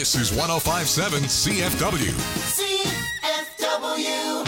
This is 105.7 CFW. CFW.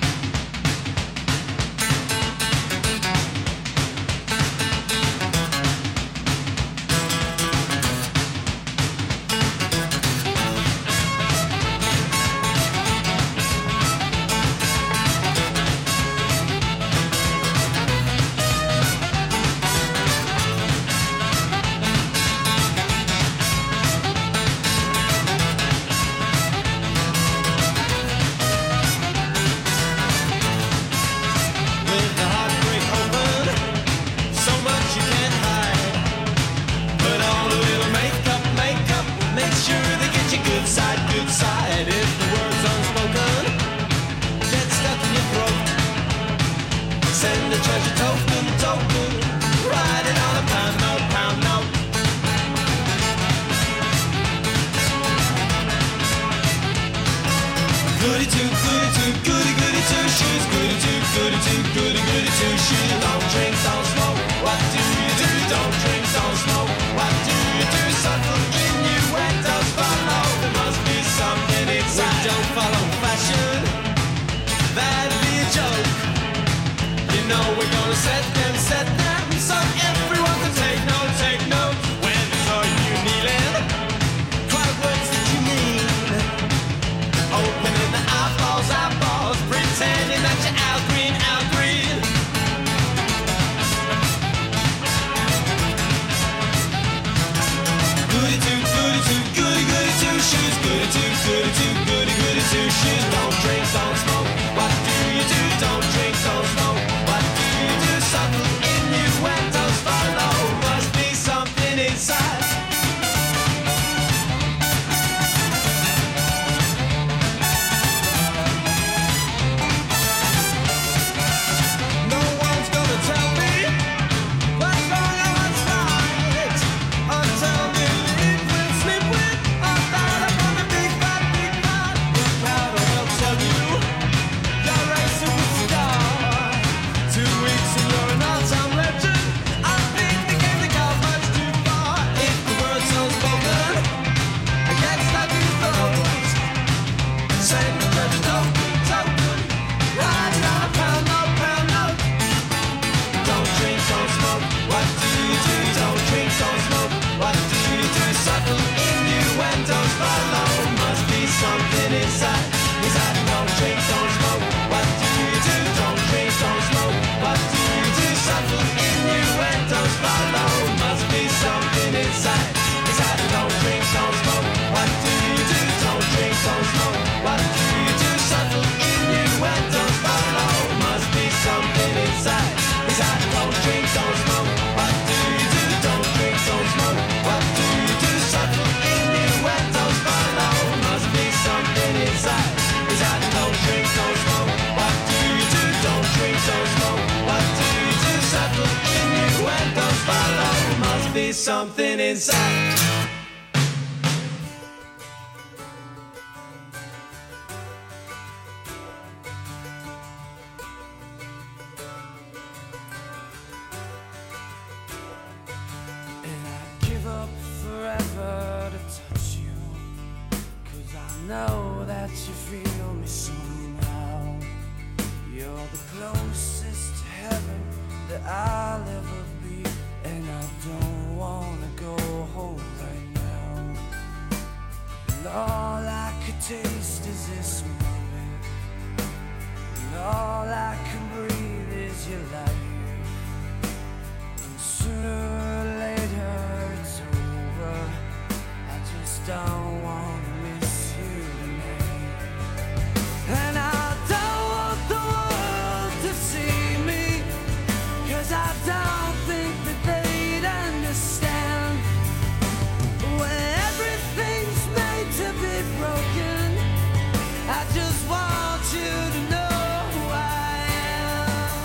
Something inside. And I'd give up forever to touch you, 'cause I know that you feel me somehow. You're the closest to heaven that I'll ever be, and I don't wanna go home right now. And all I could taste is this moment, and all I can breathe is your life. And sooner or later it's over. I just don't wanna miss you tonight. And I don't want the world to see me, 'cause I don't think that they'd understand. When everything's made to be broken, I just want you to know who I am.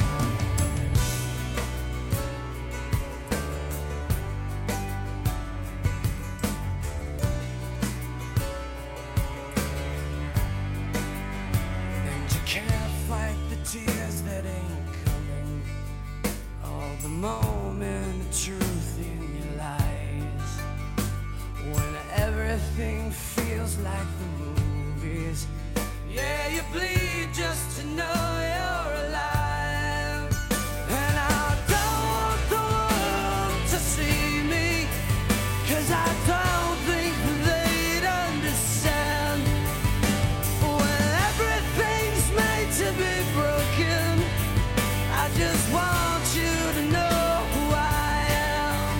And you can't fight the tears that ain't coming, all the moment of truth in your lies. When everything everything feels like the movies. Yeah, you bleed just to know you're alive. And I don't want the world to see me, 'cause I don't think they'd understand. When everything's made to be broken, I just want you to know who I am.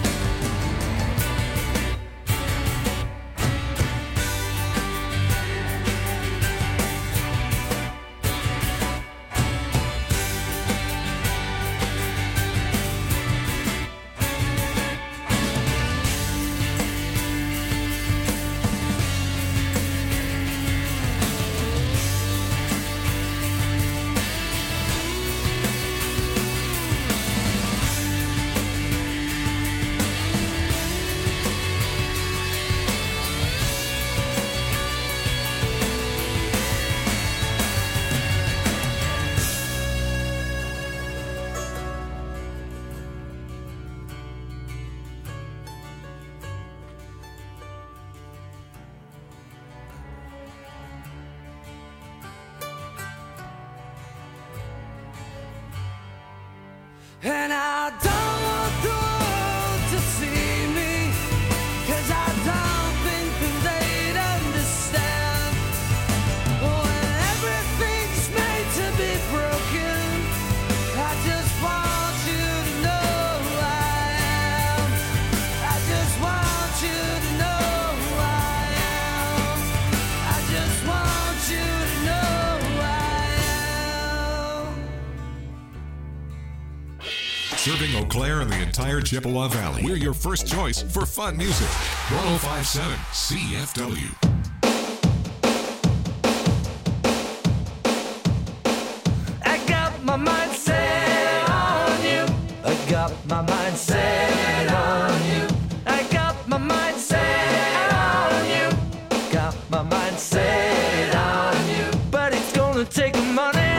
And I don't want the world to see me, 'cause I don't think that they'd understand. When everything's made to be broken, I just want you to know who I am. I just want you to know who I am. I just want you to know who I am. Serving Eau Claire and the entire Chippewa Valley. We're your first choice for fun music. 1057 CFW. I got my mind set on you. I got my mind set on you. I got my mind set on you. Got my mind set on you. But it's gonna take money,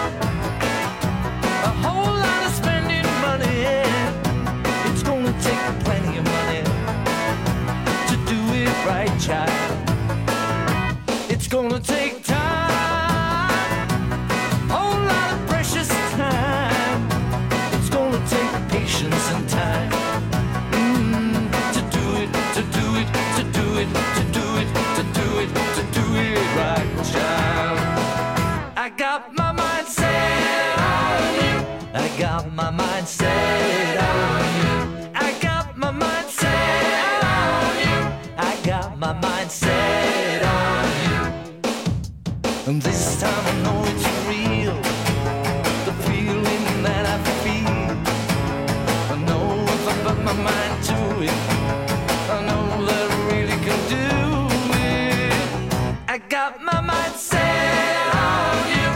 a whole lot of spending money. It's gonna take plenty of money to do it right, child. It's gonna take time, whole lot of precious time. It's gonna take patience and time to do it, to do it, to do it, to do it, to do it, to do it right, child. I got my mind set on you. I got my mind set on you. I got my mind set on you. I got my mind set on you. And this time I know it's real, the feeling that I feel. I know if I put my mind to it, I know that I really can do it. I got my mind set on you.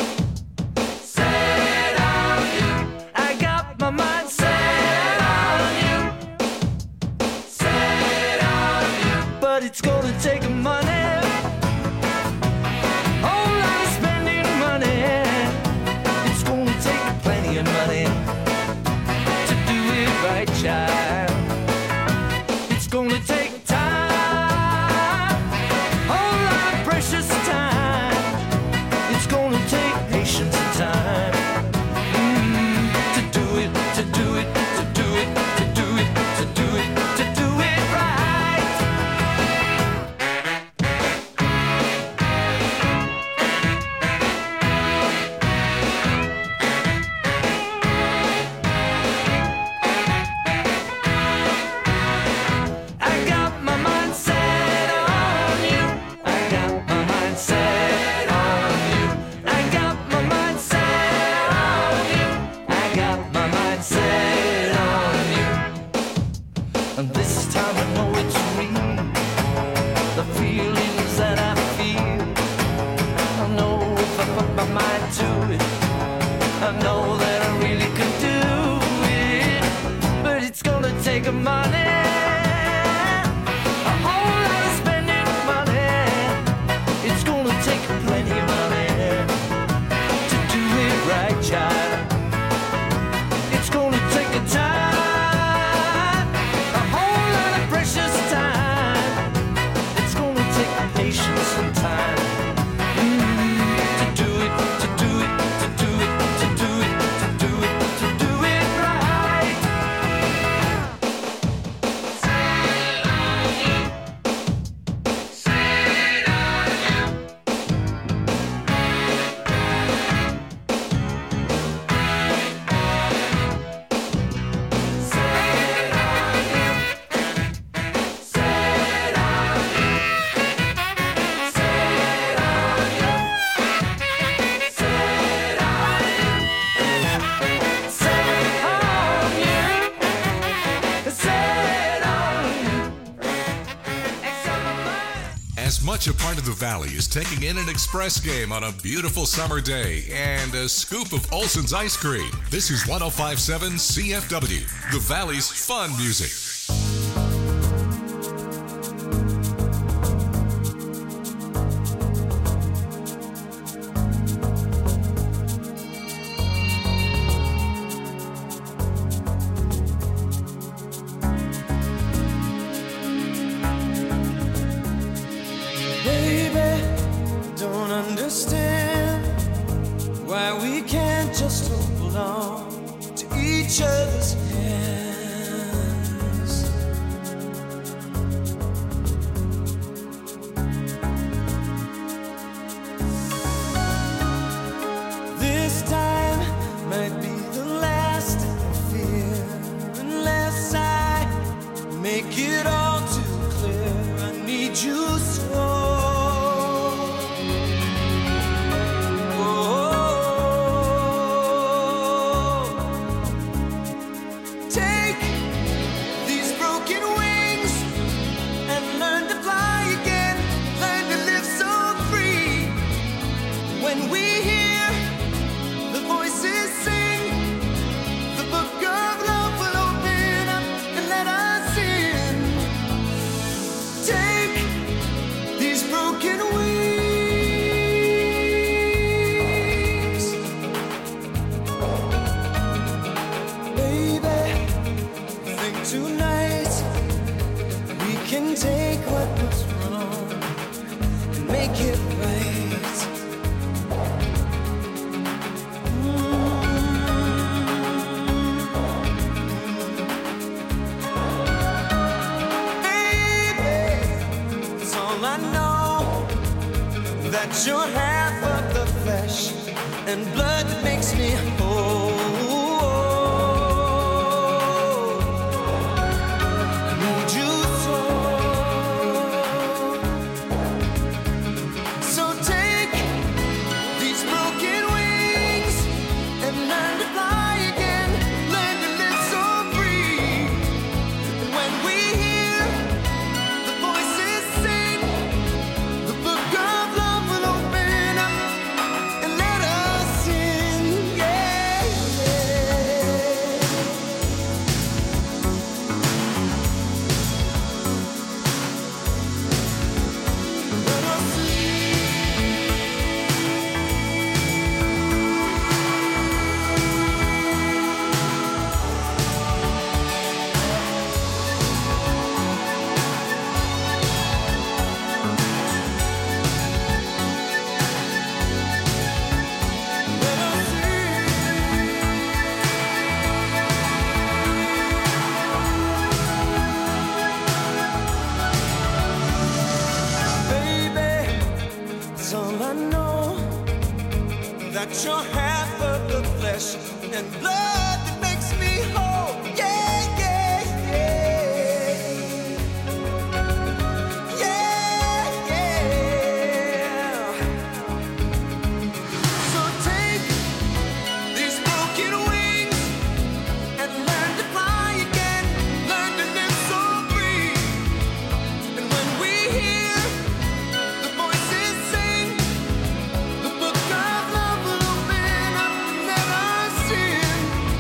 Set on you. I got my mind set on you. Set on you. But it's gonna take money, whole lot of spending money. It's gonna take plenty of money to do it right, child. It's gonna take time, whole lot of precious time. It's gonna take patience and time to do it, to do it, to do it, to do it, to do it, to do it right. I got my mind set on you. I got my mind set on you. I got my mind set on you. I got my mind set on you. And this time I know it's real, the feelings that I feel. I know if I put my mind to it, I know that I really can do it. But it's gonna take money, a whole lot of spending money. It's gonna take plenty of money to do it right, child. It's gonna take a time, a whole lot of precious time. much a part of the Valley as taking in an express game on a beautiful summer day and a scoop of Olson's ice cream. This is 105.7 CFW, the Valley's fun music. You're half of the flesh and blood that makes me whole. I need you so. So take these broken wings and learn to fly again. Learn to live so free. And when we hear the voices sing, the book of love will open up and let us in, yeah, yeah. Let us that you're half of the flesh and blood that makes me whole. Yeah, yeah, yeah. Yeah, yeah. So take these broken wings and learn to fly again. Learn to live so free. And when we hear the voices sing, the book of love will open up and let us in.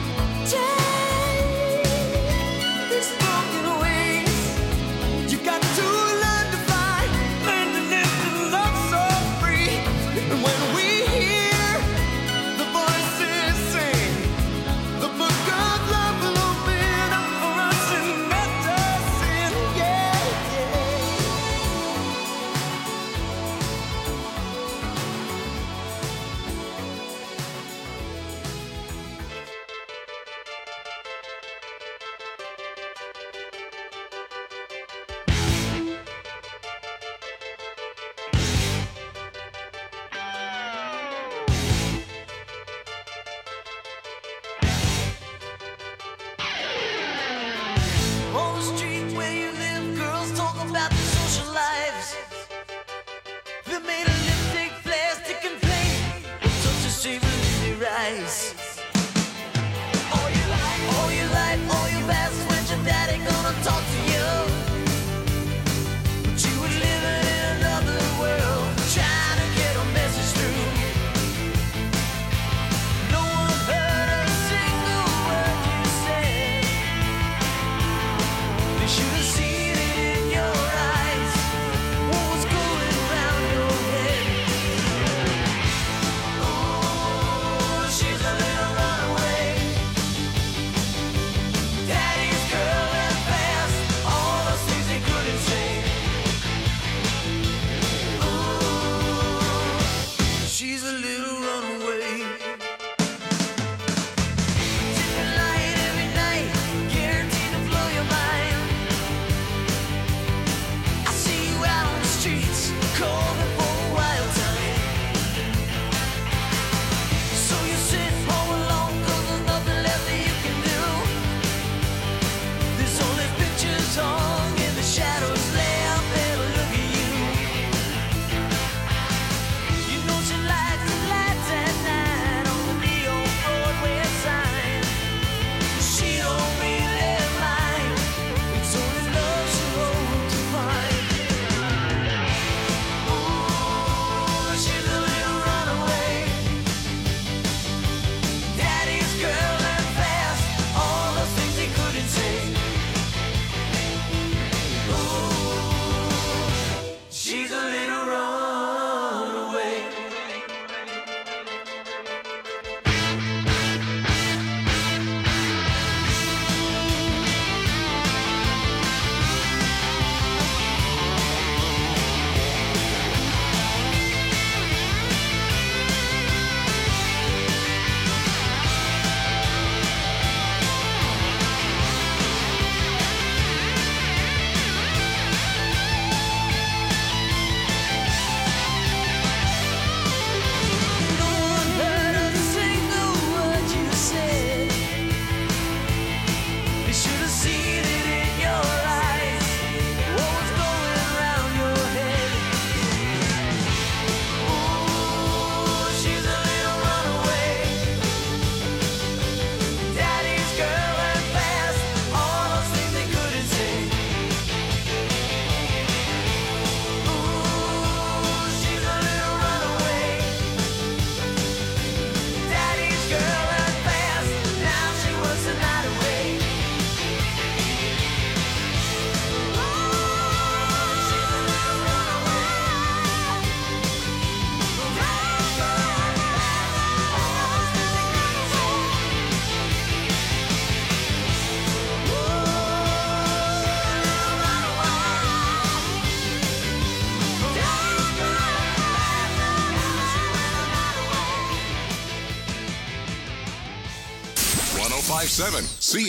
1057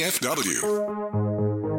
CFW.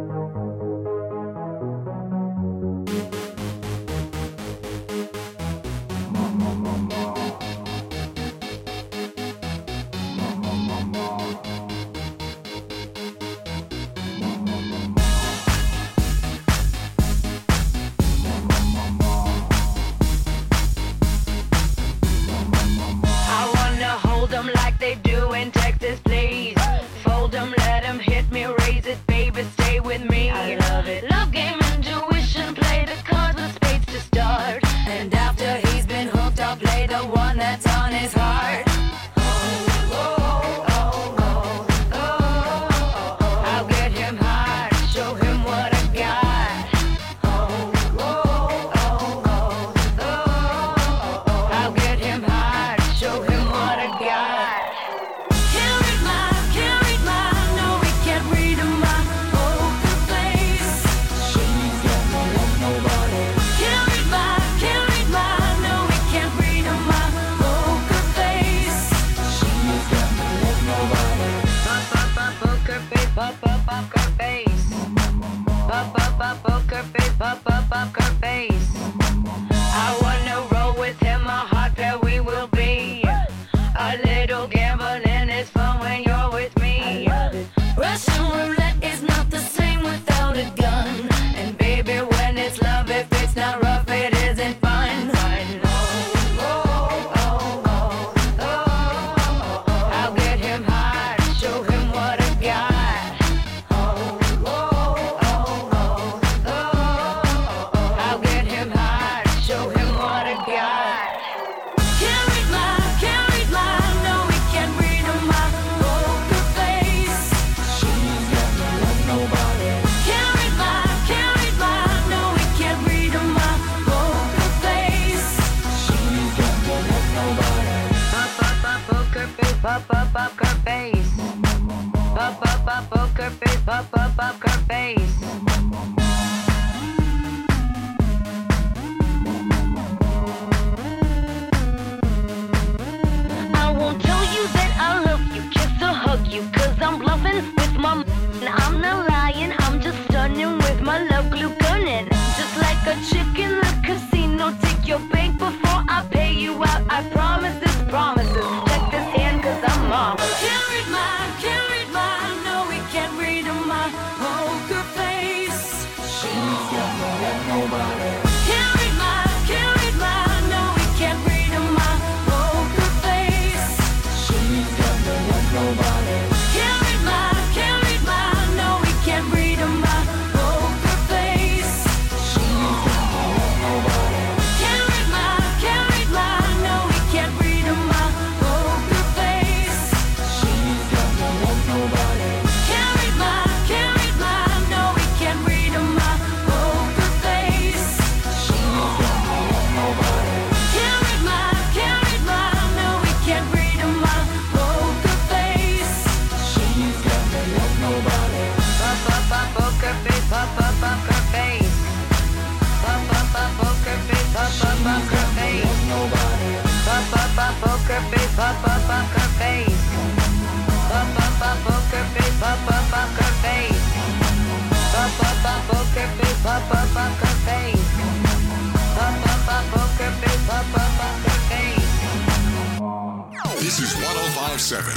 This is 1057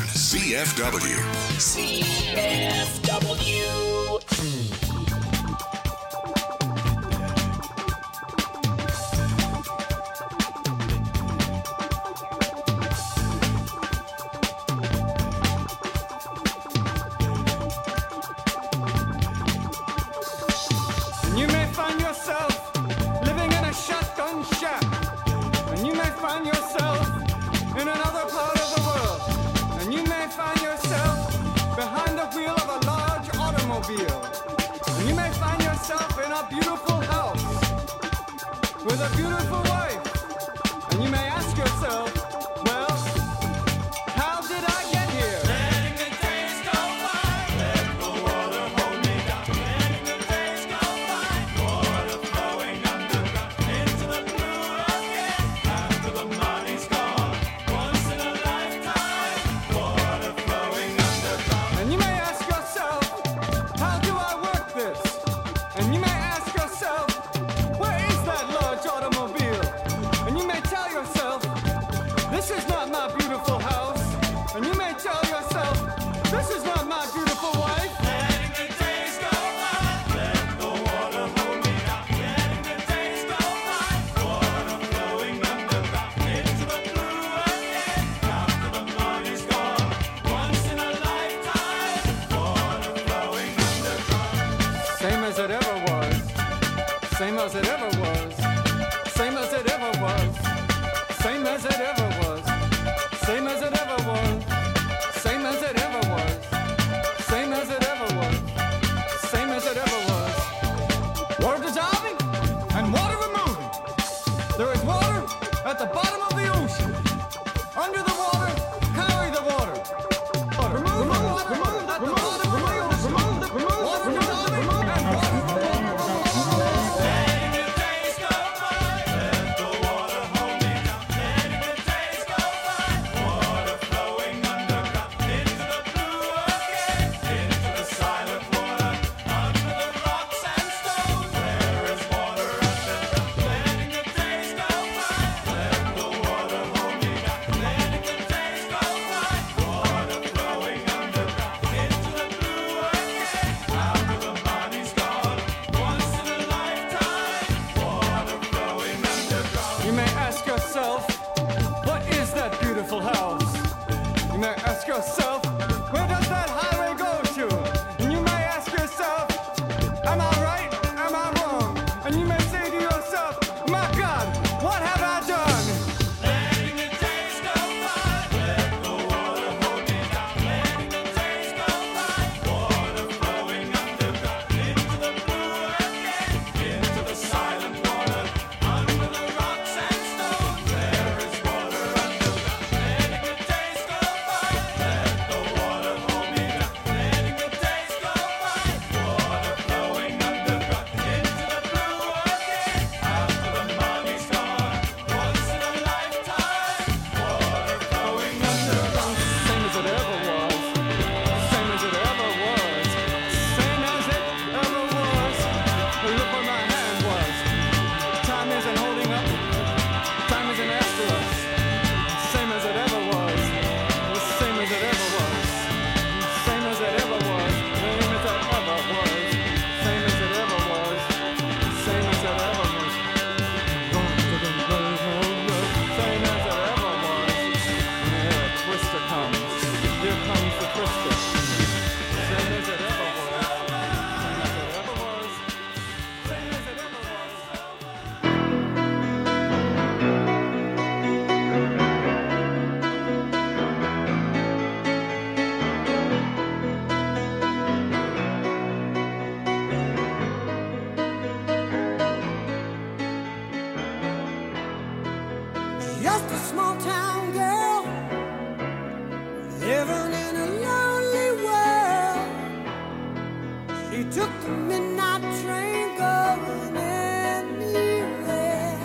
CFW. CFW. You may find yourself living in a shotgun shack, and you may find yourself in another part of the world, and you may find yourself behind the wheel of a large automobile, and you may find yourself in a beautiful house with a beautiful wife, and you may ask yourself, well, how did I get here? Letting the days go by, let the water hold me down. Letting the days go by, water flowing underground into the blue again. After the money's gone, once in a lifetime, water flowing underground. And you may ask Same as it ever was. Same as it ever was. Same as it ever was. Same as it ever was. Same as it ever was. Same as it ever was. Same as it ever was. Water dissolving and water removing. There is water at the bottom of the ocean. Under the water, carry the water. Remove the water at the bottom of the ocean. Water dissolving and water removing. Letting the days go by, let the water hold me down. Letting the days go by, water flowing underground into the blue again, into the silent water, under the rocks and stones. There is water underground. Letting the days go by, let the water hold me down. Letting the days go by, water flowing underground into the blue again, after the body's gone. Once in a lifetime, water flowing underground. You may ask yourself, what is that beautiful house? You may ask yourself, where does that highway go to? And you may ask yourself, am I right? Am I wrong? And you may say to yourself, my God, what have I done? Letting the days go by, let the water hold me down. Letting the days go by, water flowing underground into the blue again, into the silent water, under the rocks and stones. There is water underground. Letting the days go by, let the water hold me down. Letting the days go by, water flowing underground into the blue again, after the money's gone. Once in a lifetime, water flowing underground. Same as it ever was. Same as it ever was. Same as it ever was. Look where my hand was. Time isn't holding up. Time isn't after us. Same as it ever was. Same as it ever was. Same as it ever was. Same as it ever was. Same as it ever was. Same as it ever was. Same as it ever was. Here a twister comes. Here comes the twister. Same as it ever was. Same as it ever was. Same as it ever was. Just a small town girl living in a lonely world. She took the midnight train going anywhere.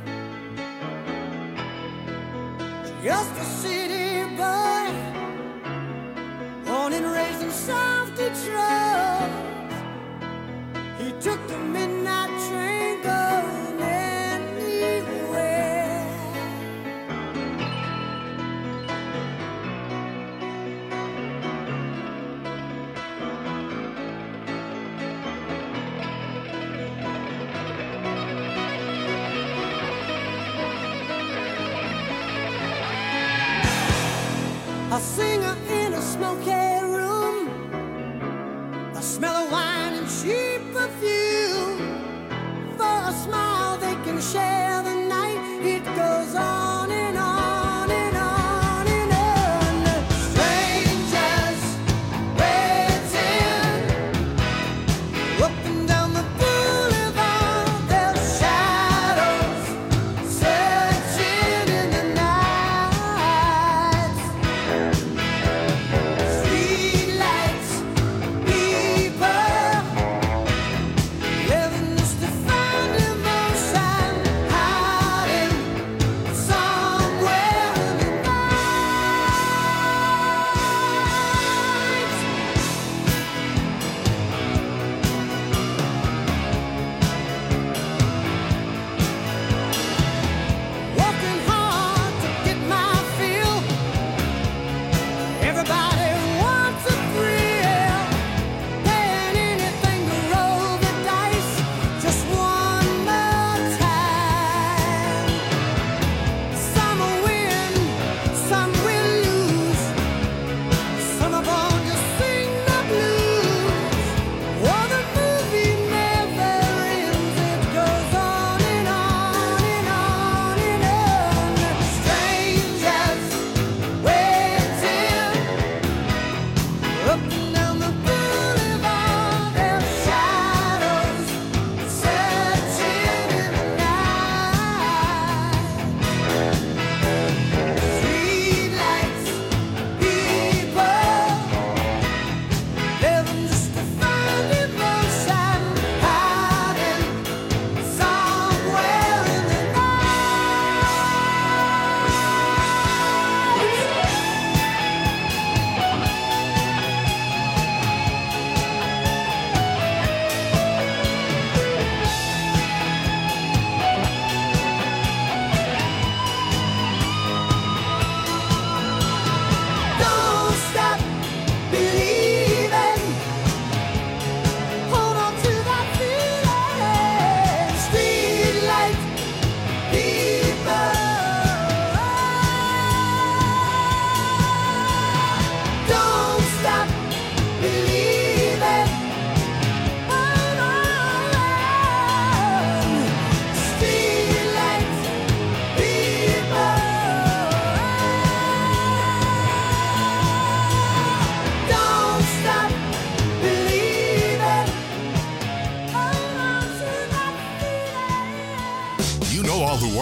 Just a city boy, born and raised in South Detroit. He took the midnight train going anywhere. A singer in a smoky room, a smell of wine and cheap perfume. For a smile they can share the night. It goes on and on and on and on. Strangers waiting up and down the boulevard. Their shadows searching in the night. Streetlights, people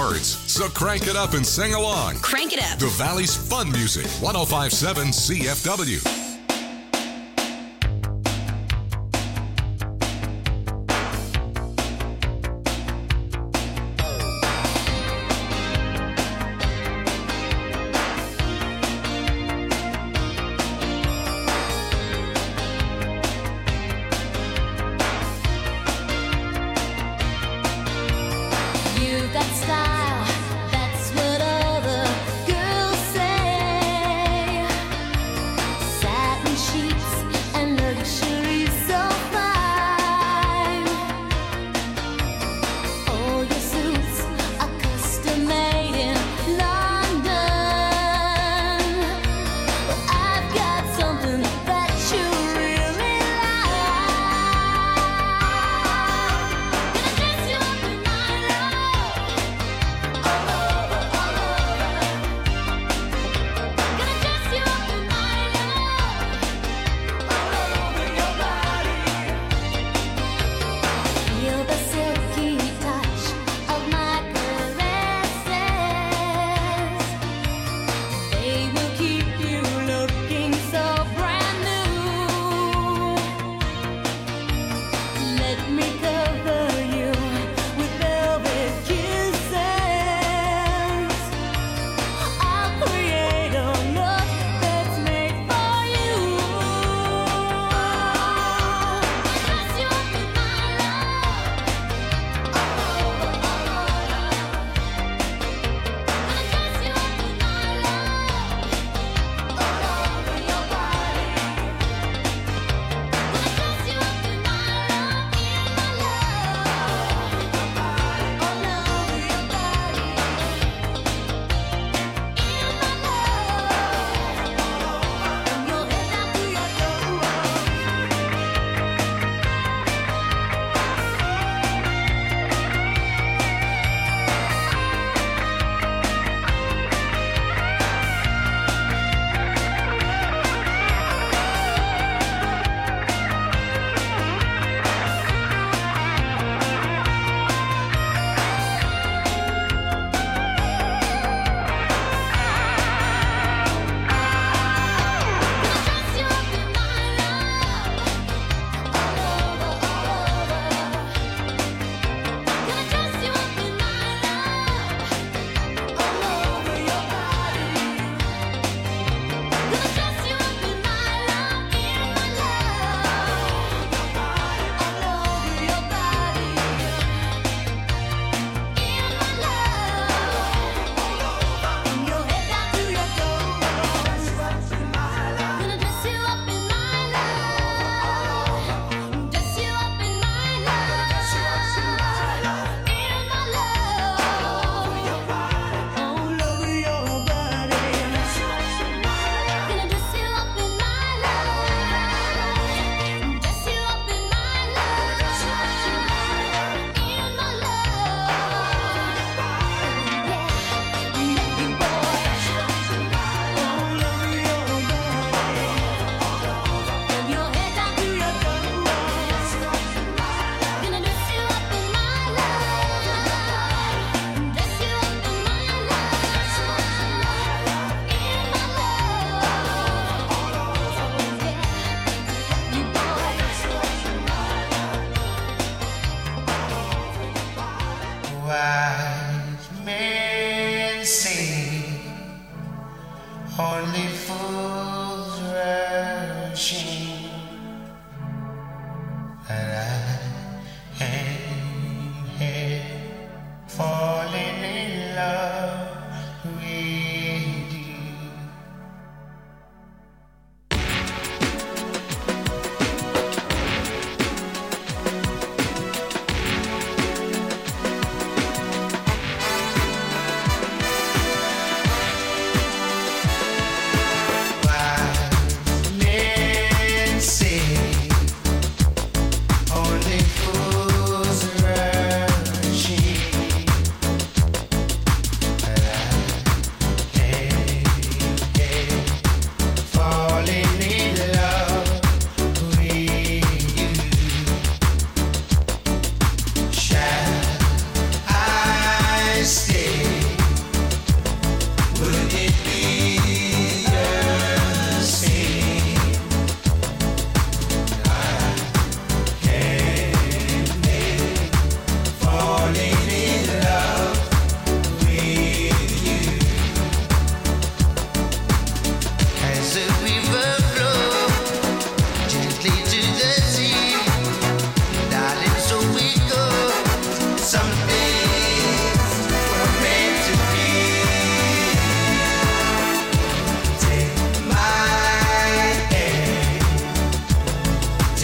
words. So crank it up and sing along. Crank it up. The Valley's fun music, 105.7 CFW. You've got style, that's what all the girls say.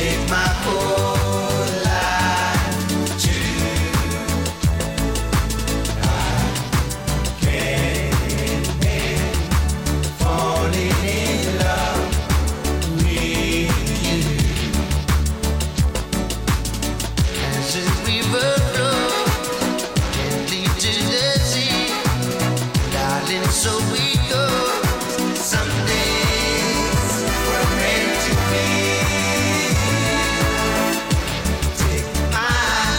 take my whole life too. I can't help falling in love with you. As a river flows gently to the sea, darling, so we go. Some days we're meant to be. Take my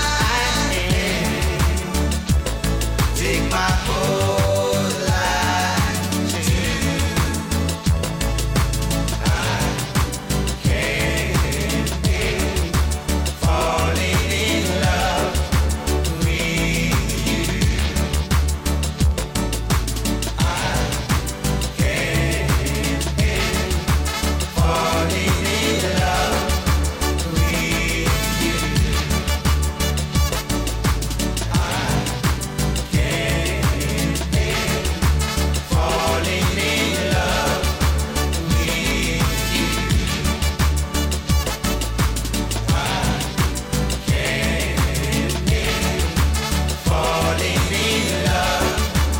hand, take my whole life too. I can't help falling in love with you. I can't help falling in love with you. I can't help falling in love with you. I can't help falling in love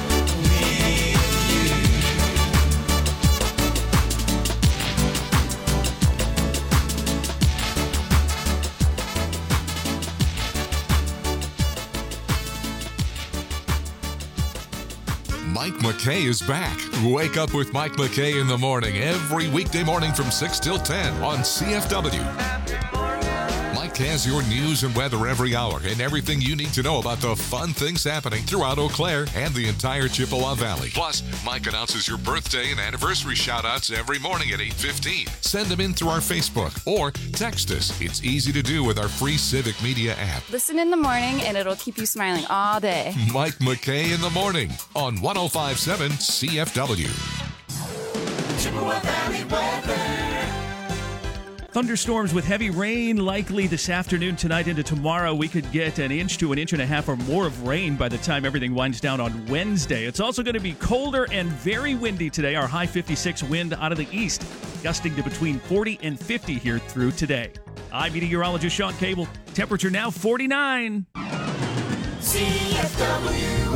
Mike McKay is back. Wake up with Mike McKay in the morning every weekday morning from 6 till 10 on CFW. Mike has your news and weather every hour and everything you need to know about the fun things happening throughout Eau Claire and the entire Chippewa Valley. Plus, Mike announces your birthday and anniversary shout-outs every morning at 8:15. Send them in through our Facebook or text us. It's easy to do with our free Civic Media app. Listen in the morning and it'll keep you smiling all day. Mike McKay in the morning on 105.7 CFW. Chippewa Valley weather. Thunderstorms with heavy rain likely this afternoon, tonight into tomorrow. We could get an inch to an inch and a half or more of rain by the time everything winds down on Wednesday. It's also going to be colder and very windy today. Our high 56 wind out of the east, gusting to between 40 and 50 here through today. I'm meteorologist Sean Cable. Temperature now 49. CFW.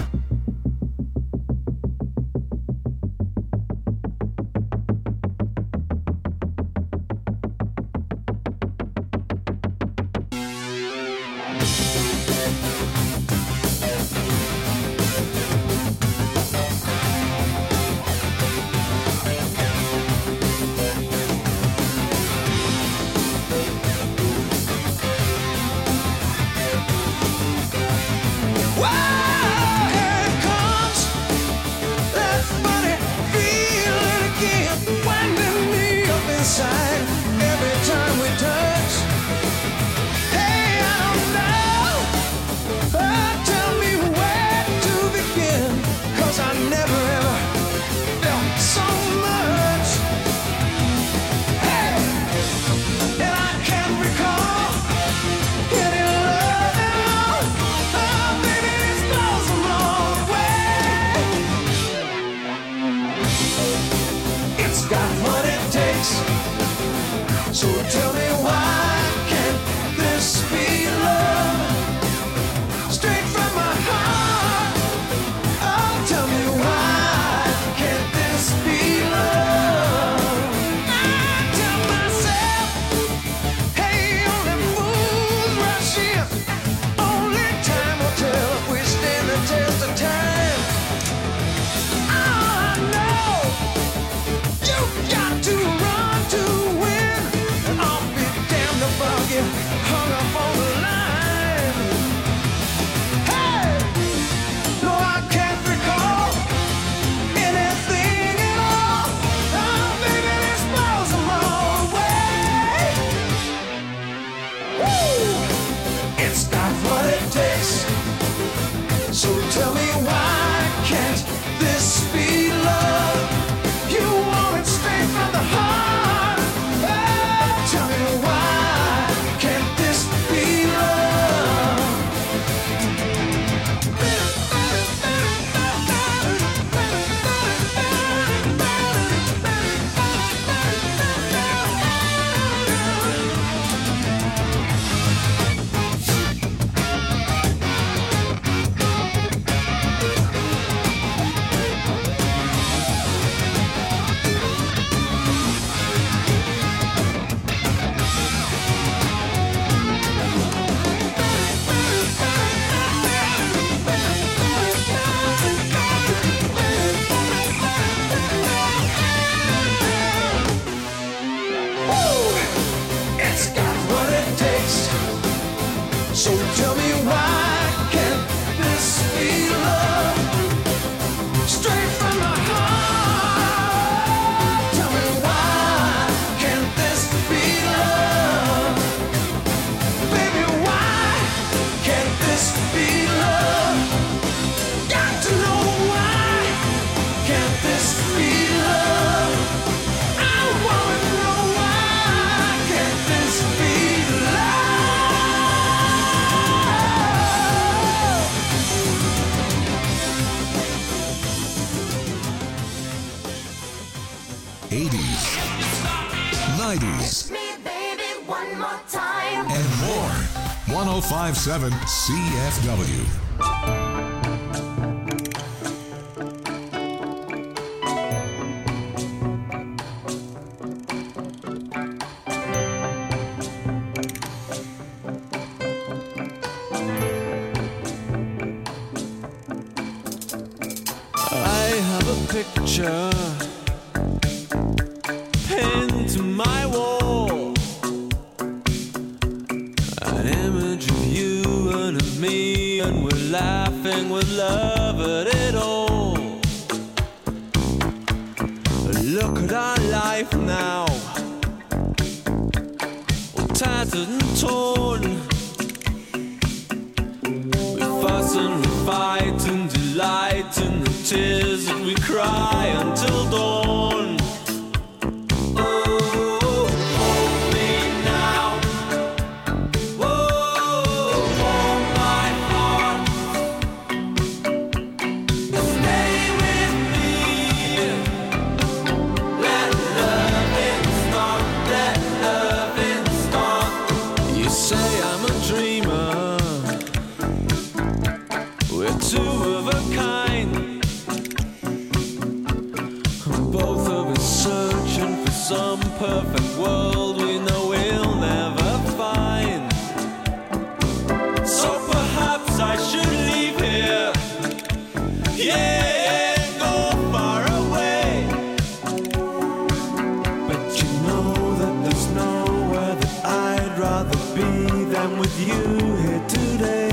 1057 CFW. I have a picture pinned to my wall, an image of you and of me, and we're laughing with love at it all. Look at our life now, all tattered and torn. We fuss and we fight and delight in the tears that we cry until dawn. Oh, hold me now. Oh, hold my heart. Stay with me. Let loving start. Let loving start. You say I'm a dreamer. We're two of a kind. Both of us searching for some perfect world we know we'll never find. So perhaps I should leave here. Yeah, go far away. But you know that there's nowhere that I'd rather be than with you here today.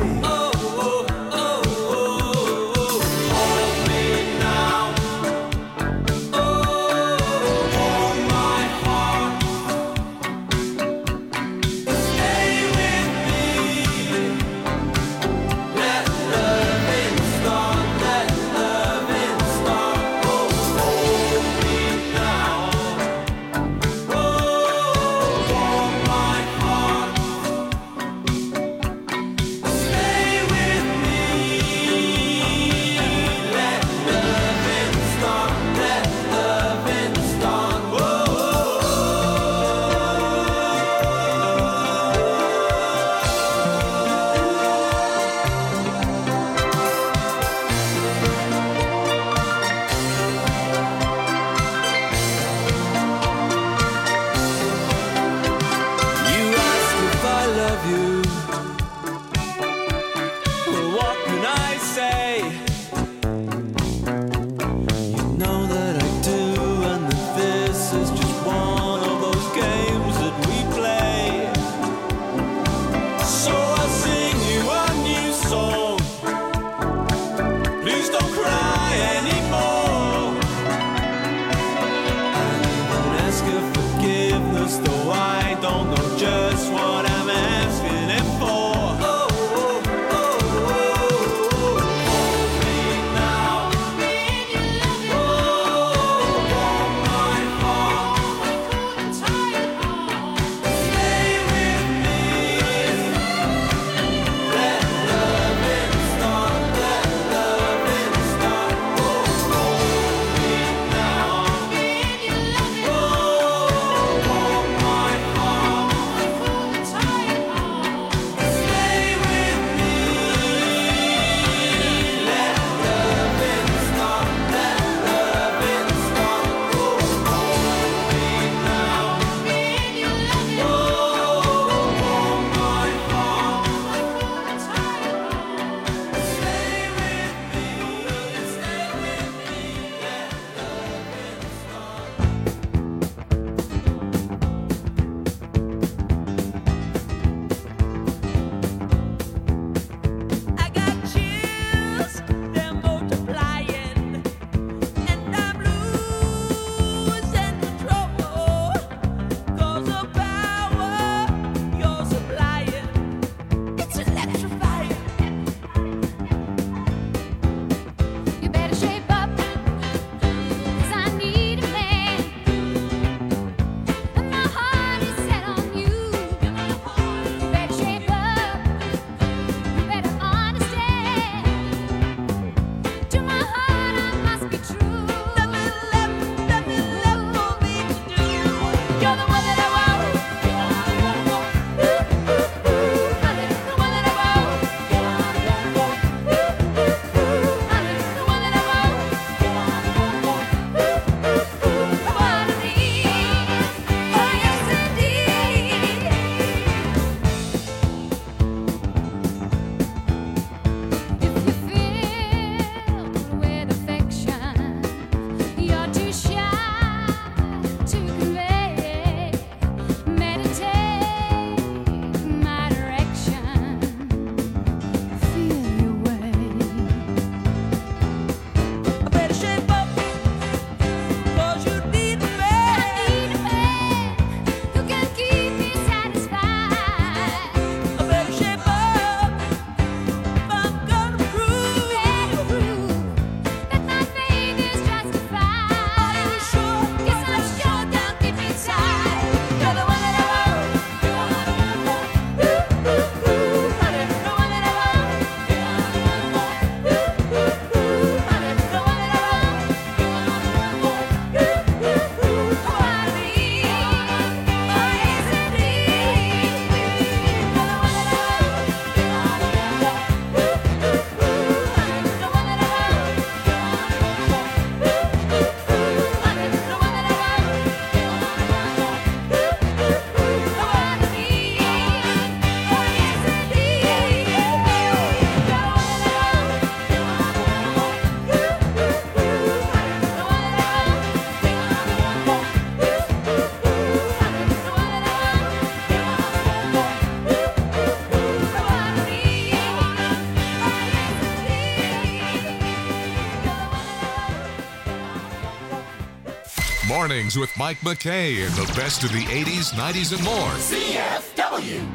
Mornings with Mike McKay and the best of the 80s, 90s, and more. CFW.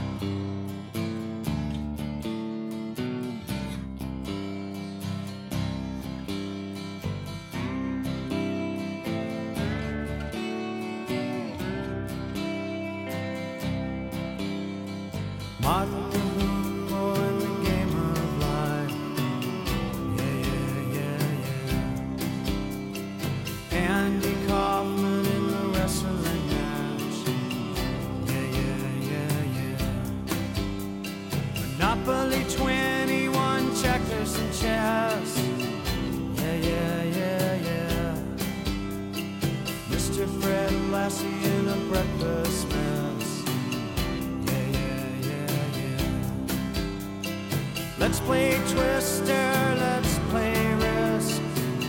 Martin Luther in the game of life. Yeah. Andy Kaufman in the wrestling match. Yeah. Monopoly 21, checkers and chess. Yeah. Mr. Fred Lassie in a breakfast mess. Let's play Twister, let's play Risk.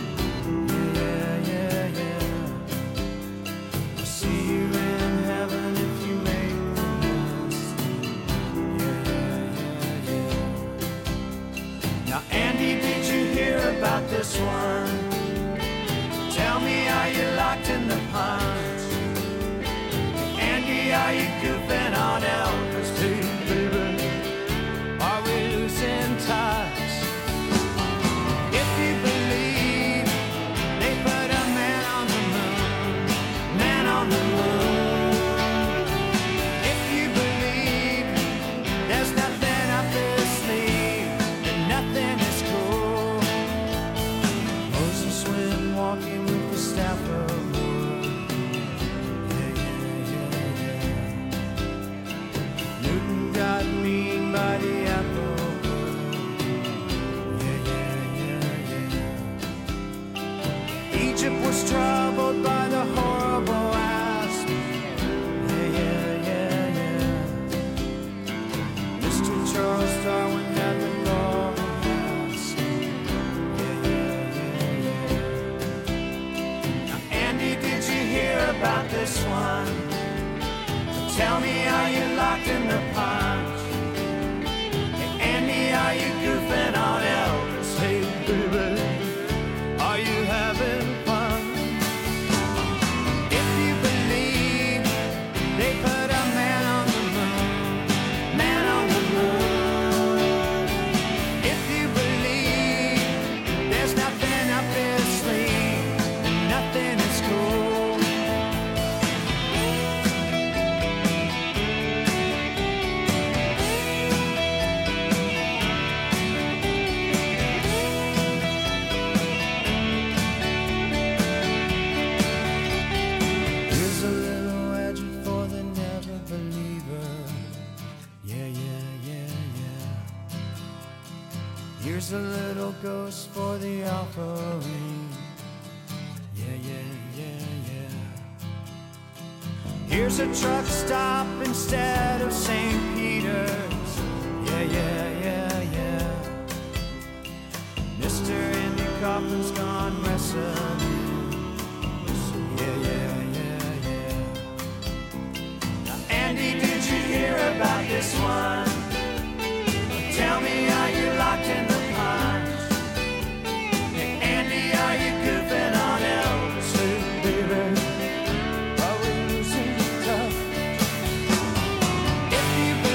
Yeah. I'll see you in heaven if you make the list. Yeah. Now, Andy, did you hear about this one? Tell me, are you locked in the punch? Andy, are you goofing on Elvis too, baby? Are we losing touch? If you believe they put a man on the moon, if you believe there's nothing up his sleeve, then nothing is cool. Moses went walking with the staff of wood. Yeah. Newton got mean by the apple. Yeah. Egypt was troubled by the horrible asp. Yeah. Mr. Charles Darwin had the golden mask. Yeah. Now, Andy, did you hear about this one? Tell me, are you locked in the punch? Hey, Andy, are you goofing on Elvis? Hey, baby, are you having fun? If you believe they put a man on the moon, if you believe there's nothing up his sleeve and nothing is cool. Here's a little edgy for the never believer. Yeah. Here's a little ghost for the offering. Yeah. Here's a truck stop instead of St. Peter's. Yeah. Mr. Andy Kaufman's gone wrestling. Yeah. Now, Andy, did you hear about this one? Tell me, are you locked in the punch? Hey, Andy, are you goofing on Elvis? Hey, baby, are we losing touch? If you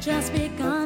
just begun.